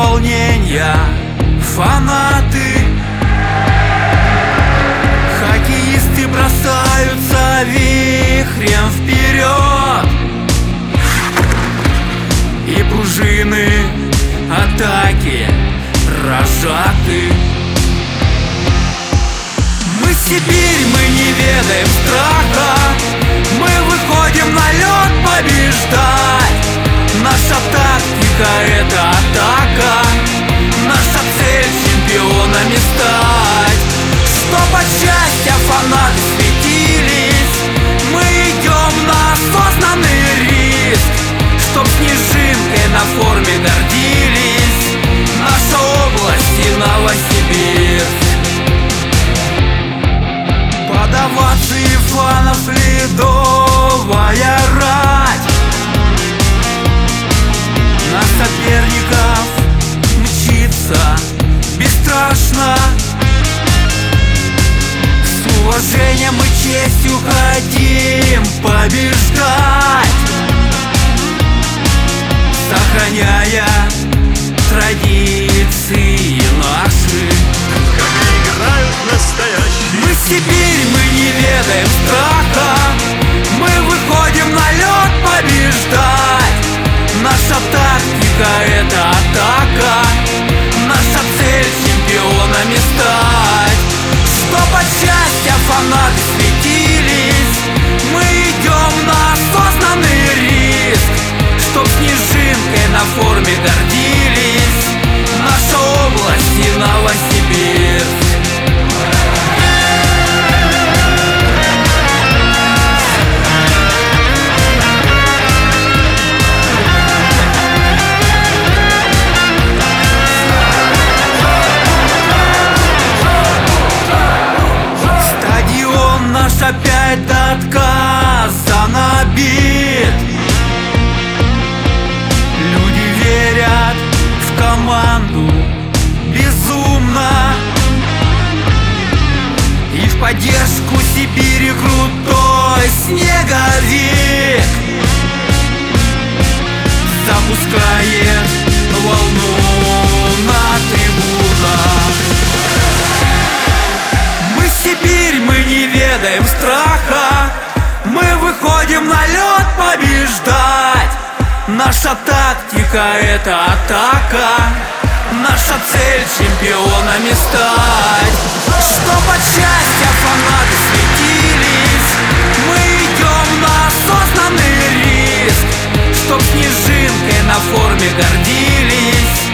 волнения фанаты. Хоккеисты бросаются вихрем вперед, и пружины атаки разжаты. Мы Сибирь, мы не ведаем страха, мы выходим на лед побеждать. Наша тактика — это атака, наша цель — чемпионами стать. Чтоб от счастья фанаты светились, мы идем на осознанный риск. Чтоб снежинкой на форме гордились наша область и Новосибирск. Под овации фанов ледовая рать, на соперников мчится бесстрашно. С уважением и честью хотим побеждать, сохраняя традиции наши. Как играют настоящие. Мы Сибирь, мы не ведаем страха, мы выходим на лед побеждать. Наша тактика — это атака, наша цель — чемпионами стать. Чтоб от счастья фанаты светились, мы идем на осознанный риск. Чтоб снежинкой на форме гордились наша область и Новосибирск. Стадион наш опять до отказа набит. Люди верят в команду безумно, и в поддержку Сибири крутой снеговик запускает волну на трибунах. Мы Сибирь, мы не ведаем страха, мы выходим на лед побеждать. Наша тактика — это атака, наша цель — чемпионами стать. Чтоб от счастья фанаты светились, мы идем на осознанный риск. Чтоб снежинкой на форме гордились